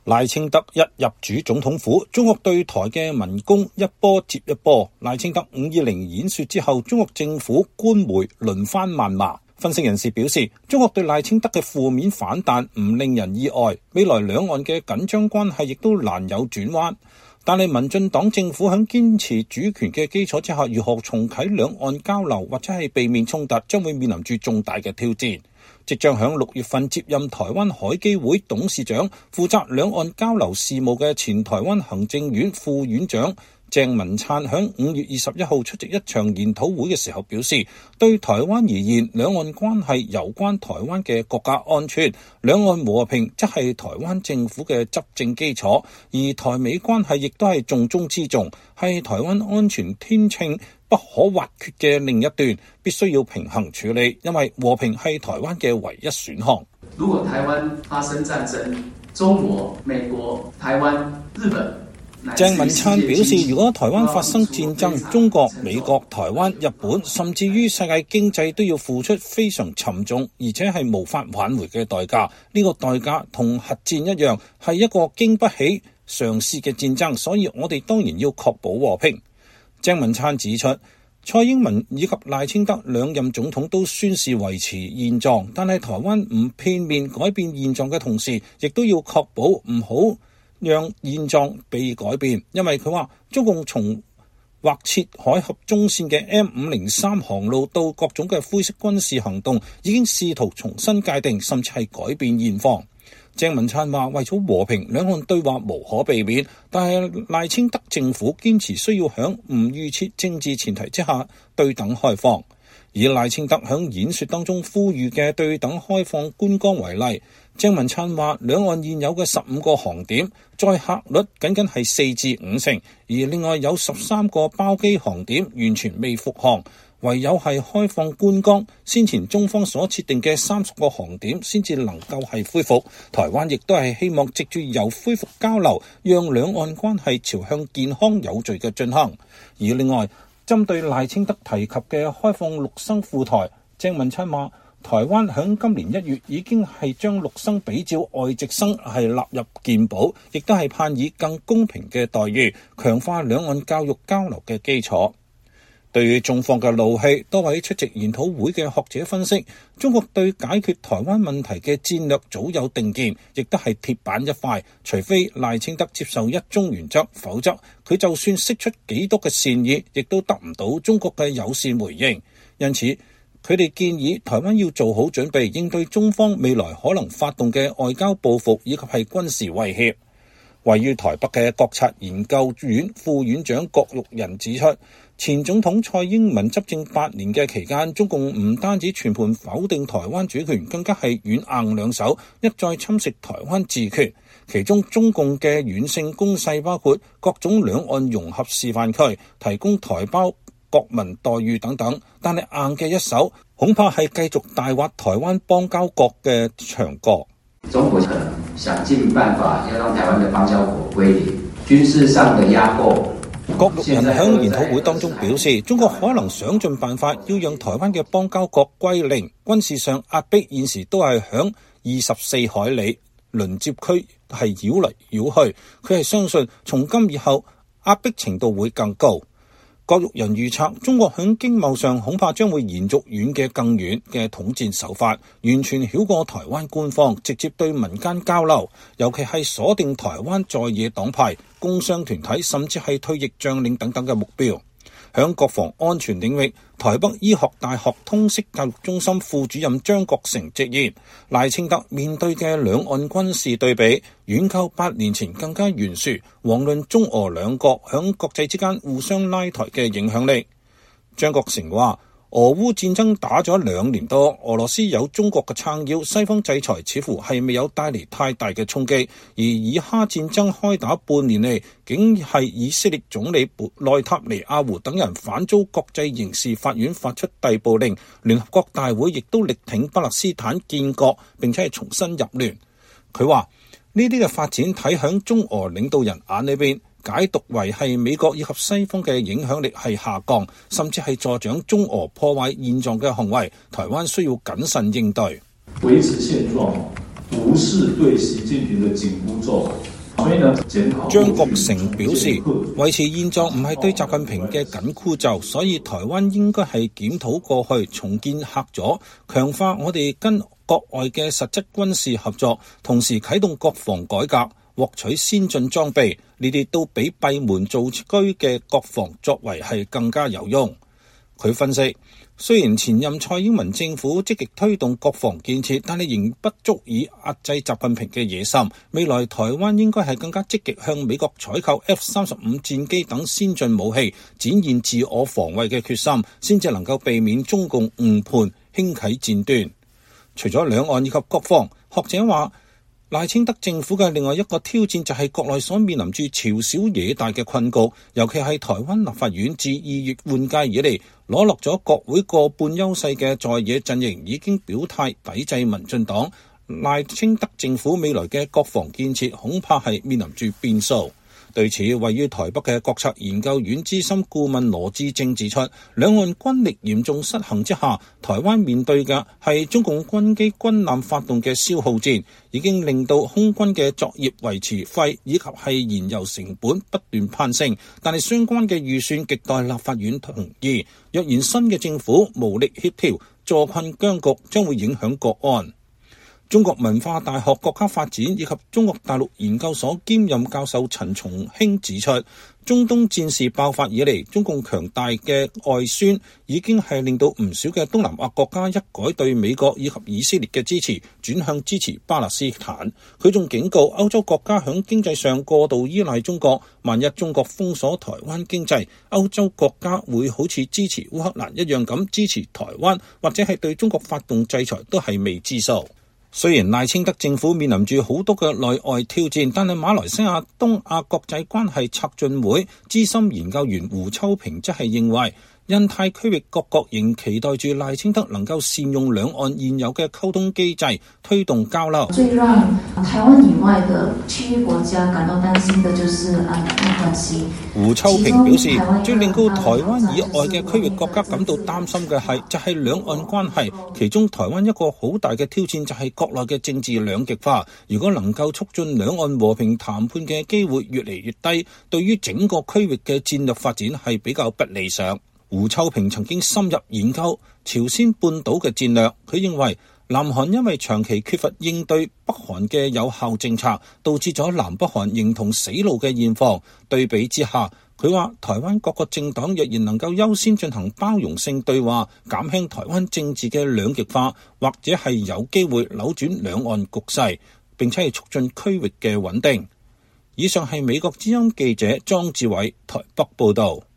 賴清德一入主總統府，中國對台嘅文攻一波接一波。賴清德520演說之後，中國政府官媒輪番謾罵。分析人士表示，中國對賴清德嘅負面反彈唔令人意外，未來兩岸嘅緊張關係亦都難有轉彎。但係民進黨政府喺堅持主權嘅基礎之下，如何重啟兩岸交流或者係避免衝突，將會面臨住重大嘅挑戰。即將喺6月份接任台灣海基會董事長、負責兩岸交流事務嘅前台灣行政院副院長鄭文燦喺5月21號出席一場研討會嘅時候表示，對台灣而言，兩岸關係攸關台灣嘅國家安全，兩岸和平則係台灣政府嘅執政基礎，而台美關係亦都係重中之重，係台灣安全天秤不可或缺嘅另一段，必須要平衡處理，因為和平係台灣嘅唯一選項。 如果台灣發生戰爭，中國、美國、台灣、日本， 鄭文燦表示，如果台灣發生戰爭，中國、美國、台灣、日本，甚至於世界經濟都要付出非常沉重，而且係無法挽回嘅代價。呢個代價同核戰一樣，係一個經不起嘗試嘅戰爭，所以我哋當然要確保和平。鄭文燦指出，蔡英文以及賴清德兩任總統都宣示維持現狀，但係台灣唔片面改變現狀嘅同時，亦都要確保唔好讓現狀被改變，因為佢話中共從劃設海峽中線嘅 M503 航路到各種嘅灰色軍事行動，已經試圖重新界定，甚至係改變現況。鄭文燦話，為咗和平，兩岸對話無可避免，但係賴清德政府堅持需要響唔預設政治前提之下對等開放。以賴清德響演說當中呼籲嘅對等開放觀光為例，鄭文燦話，兩岸現有嘅15個航點載客率僅僅係4至5成，而另外有13個包機航點完全未復航，唯有係開放觀光，先前中方所設定嘅30個航點先至能夠係恢復。台灣亦都係希望藉住由恢復交流，讓兩岸關係朝向健康有序嘅進行。而另外，針對賴清德提及嘅開放陸生赴台，鄭文燦話，台灣響今年1月已經係將陸生比照外籍生係納入健保，亦都係盼以更公平嘅待遇，強化兩岸教育交流嘅基礎。對於中方嘅怒氣，多位出席研討會嘅學者分析，中國對解決台灣問題嘅戰略早有定見，亦都係鐵板一塊，除非賴清德接受一中原則，否則佢就算釋出幾多嘅善意，亦都得唔到中國嘅友善回應。因此，佢哋建議台灣要做好準備，應對中方未來可能發動嘅外交報復以及係軍事威脅。位於台北嘅國策研究院副院長郭玉仁指出，前總統蔡英文執政8年嘅期間，中共唔單止全盤否定台灣主權，更加係軟硬兩手，一再侵蝕台灣自決。其中中共嘅軟性攻勢包括各種兩岸融合示範區，提供台胞國民待遇等等，但係硬嘅一手恐怕係繼續大挖台灣邦交國嘅牆角。 中國可能想盡辦法要讓台灣嘅邦交國歸零，軍事上的壓迫。 郭玉仁喺研討會當中表示，中國可能想盡辦法要讓台灣嘅邦交國歸零，軍事上壓迫現時都係響24海里鄰接區係繞嚟繞去，佢係相信從今以後壓迫程度會更高。郭玉仁預測，中國喺經貿上恐怕將會延續遠嘅更遠嘅統戰手法，完全繞過台灣官方，直接對民間交流，尤其係鎖定台灣在野黨派、工商團體，甚至係退役將領等等嘅目標。喺國防安全領域，台北醫學大學通識教育中心副主任張國成直言，賴清德面對嘅兩岸軍事對比，遠較8年前更加懸殊，遑論中俄兩國喺國際之間互相拉抬嘅影響力。張國成話，俄烏戰爭打咗2年多，俄羅斯有中國嘅撐腰，西方制裁似乎係未有帶嚟太大嘅衝擊。而以哈戰爭開打半年嚟，竟係以色列總理內塔尼亞胡等人反遭國際刑事法院發出逮捕令，聯合國大會亦都力挺巴勒斯坦建國，並且係重新入聯。佢話呢啲嘅發展睇響中俄領導人眼裏邊，解讀為係美國以及西方嘅影響力係下降，甚至係助長中俄破壞現狀嘅行為，台灣需要謹慎應對。 維持現狀不是對習近平的緊箍咒。所以呢， 張國成表示，維持現狀唔係對習近平嘅緊箍咒，所以台灣應該係檢討過去，重建客阻，強化我哋跟國外嘅實質軍事合作，同時啟動國防改革，獲取先進裝備，呢啲都比閉門造車嘅國防作為係更加有用。佢分析，雖然前任蔡英文政府積極推動國防建設，但係仍不足以壓制習近平嘅野心。未來台灣應該係更加積極向美國採購 F-35 戰機等先進武器，展現自我防衛嘅決心，先至能夠避免中共誤判，輕啟戰端。除咗兩岸以及國防，學者話，賴清德政府嘅另外一個挑戰就係國內所面臨住朝小野大嘅困局，尤其係台灣立法院自2月換屆以嚟攞落咗國會過半優勢嘅在野陣營已經表態抵制民進黨，賴清德政府未來嘅國防建設恐怕係面臨住變數。對此，位於台北嘅國策研究院資深顧問羅致政指出，兩岸軍力嚴重失衡之下，台灣面對嘅係中共軍機軍艦發動嘅消耗戰，已經令到空軍嘅作業維持費以及係燃油成本不斷攀升，但係相關嘅預算極待立法院同意。若然新嘅政府無力協調，坐困僵局，將會影響國安。中國文化大學國家發展以及中國大陸研究所兼任教授陳松興指出，中東戰事爆發以嚟，中共強大嘅外宣已經係令到唔少嘅東南亞國家一改對美國以及以色列嘅支持，轉向支持巴勒斯坦。佢仲警告歐洲國家響經濟上過度依賴中國，萬一中國封鎖台灣經濟，歐洲國家會好似支持烏克蘭一樣咁支持台灣，或者係對中國發動制裁都係未知數。雖然賴清德政府面臨住好多嘅內外挑戰，但係馬來西亞東亞國際關係策進會資深研究員胡秋平則係認為，印太區域各國仍期待住賴清德能夠善用兩岸現有嘅溝通機制，推動交流。 最讓台灣以外的區域國家感到擔心的就是兩岸關係。 胡秋平表示，最令到台灣以外嘅區域國家感到擔心嘅係兩岸關係，其中台灣一個好大嘅挑戰就係國內嘅政治兩極化。如果能夠促進兩岸和平談判嘅機會越嚟越低，對於整個區域嘅戰略發展係比較不理想。胡秋平曾經深入研究朝鮮半島嘅戰略，佢認為南韓因為長期缺乏應對北韓嘅有效政策，導致咗南北韓形同死路嘅現況。對比之下，佢話台灣各個政黨若然能夠優先進行包容性對話，減輕台灣政治嘅兩極化，或者係有機會扭轉兩岸局勢，並且係促進區域嘅穩定。以上係美國之音記者莊志偉台北報導。